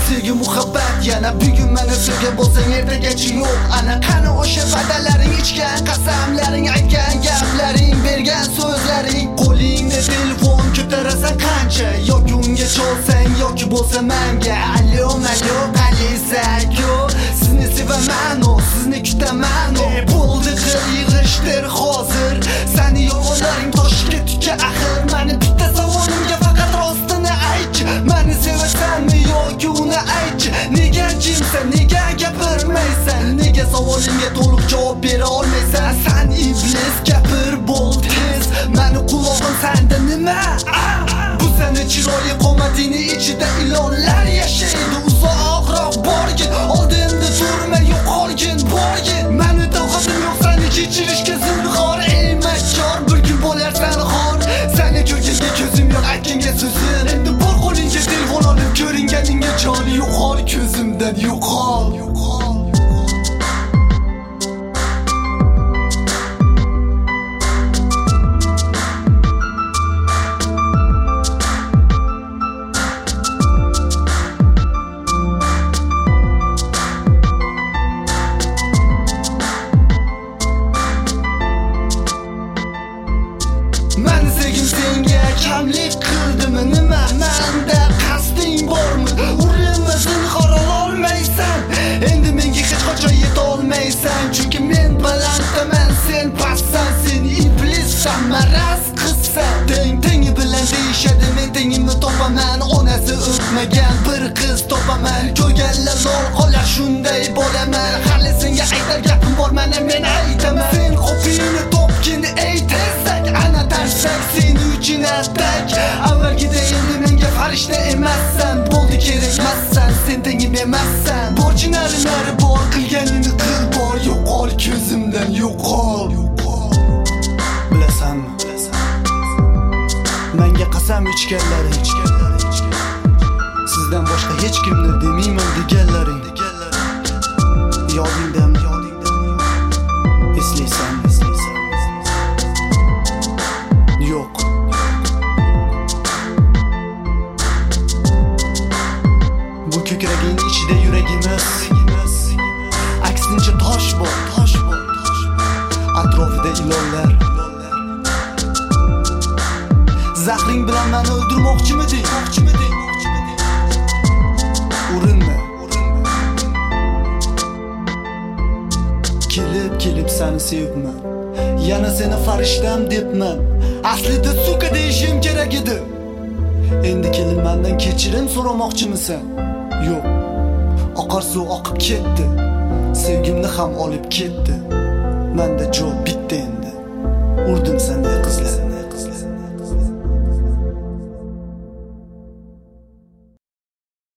sevgi muhabbat yana bugun meni sevgan bo'lsang ertagachi yo'q. Ana qani o'sha va'dalaring, ichgan qasamlaring, aytgan gaplaring, bergan so'zlaring. Qo'lingda telefon ko'tarasan qancha, yoki unga cholsang yoki bo'lsa menga allo mallo qalisaku. Sizni sevaman, sizni kutaman, bo'ldi qil yig'ishtir hozir. Seni yolg'onlaring toshga tuka axir. Meni bitta savolimga faqat rostini aytchi, meni sevasanmi yoki uni aytchi. Nega jimsan, nega gapirmaysan, nega savolimga to'liq javob bera olmaysan. Sen iblis, gapir bo'l tez, meni qulog'im senda nima? Bu seni chiroyli qomatingni ichida ilonlar yashaydi. Uzoqroq borgin, oldinda turma, yo'qolgin, borgin. Meni toqatim yo'q seni kechirishga zinhor. Ey makor, bir kun bo'larsan xor. Seni ko'rganga ko'zim yo'q, aytganga so'zim. Endi bor qo'lingga telefon olib, ko'ringaningga jon yo'qol, ko'zimdan yo'qol. Meni sevgim senga kamlik qildimi? Nima menda qasding bormi? Urinma zinhor ololmaysan, endi menga hech qachon yeta olmaysan. Chunki men balanddaman, sen pastsan. Sen iblissan, maraz qizsan. Tengi bilan deyishadi, men tengimni topaman. Onasi o'tmagan bir qiz topaman. Ko'rganlar lol qolar, shunday bo'laman. Hali senga aytar gapim bor, mana men aytaman. Sen qopingni topgin, ey tezak. Ana tarsak sen uchun atak. Avvalgida endi menga farishta emassan. Bo'ldi kerakmassan, sen tengim emassan. Borchinari bor, qilganingni qil bor. Yo'qol, ko'zimdan yo'qol. Bilasanmi? Menga qasam ichganlaring, sizdan boshqa hech kimni demayman deganlaring. Yodingdami? Eslaysan? Yo'q. Bu ko'kraging ichida yuragimiz, aksincha tosh bor. Atrofida ilonlar. Zahring bilan meni o'ldirmoqchimiding? Urinma. Kelib seni sevibman, yana seni farishtam debman. Aslida suka deyishim kerak edi. Endi kelib mendan kechirim so'ramoqchimisan? Yo'q. Oqar suv oqib ketdi, sevgimni ham olib ketdi. Menda javob bitta endi. Urdim senday qizlar.